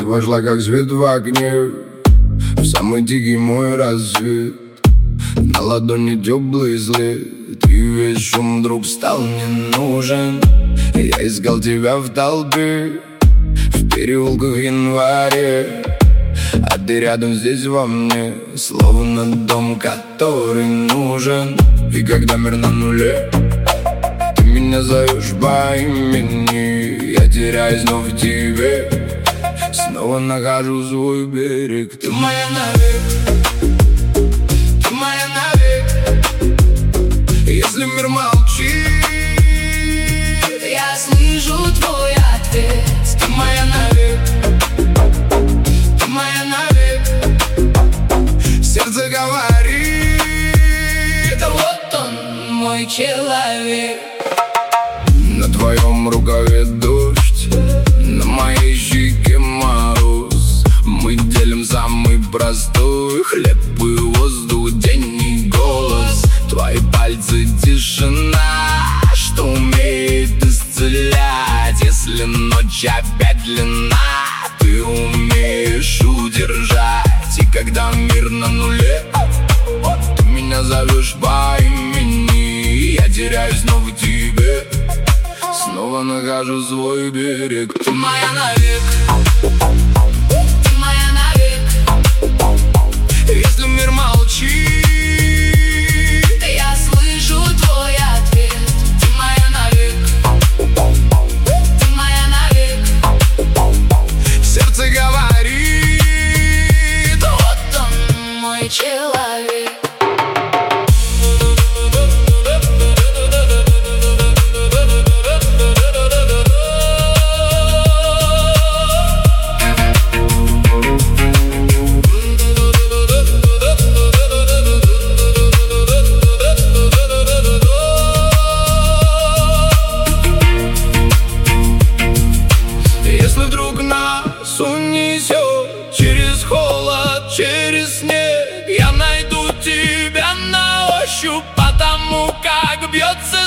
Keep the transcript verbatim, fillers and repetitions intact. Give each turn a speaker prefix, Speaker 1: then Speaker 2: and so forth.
Speaker 1: вошла как свет в окне, в самый тихий мой рассвет. На ладони теплый след, и весь шум вдруг стал не нужен. Я искал тебя в толпе, в переулках в январе, а ты рядом здесь во мне, словно дом, который нужен. И когда мир на нуле, ты меня зовешь по имени, я теряюсь, но в тебе снова нахожу свой берег. Ты моя навек, ты моя навек. Если мир молчит,
Speaker 2: я слышу твой ответ.
Speaker 1: ты моя навек, ты моя навек. Сердце говорит,
Speaker 2: да вот он, мой человек.
Speaker 1: на твоем рукаве дождь, на моей щеке мороз. Мы делим самый простой хлеб и воздух, день и голос. Твои пальцы тишина, что умеет исцелять. Если ночь опять длинна, ты умеешь удержать. И когда мир на нуле, ты меня зовешь по имени, я теряюсь, но в тебе снова нахожу свой берег. Ты моя навек,
Speaker 2: Ты моя навек.
Speaker 1: если мир молчит,
Speaker 2: я слышу твой ответ.
Speaker 1: ты моя навек,
Speaker 2: Ты моя навек.
Speaker 1: сердце говорит,
Speaker 2: Вот он, мой человек.
Speaker 1: если вдруг нас унесет через холод, через снег, я найду тебя на ощупь, потому как бьется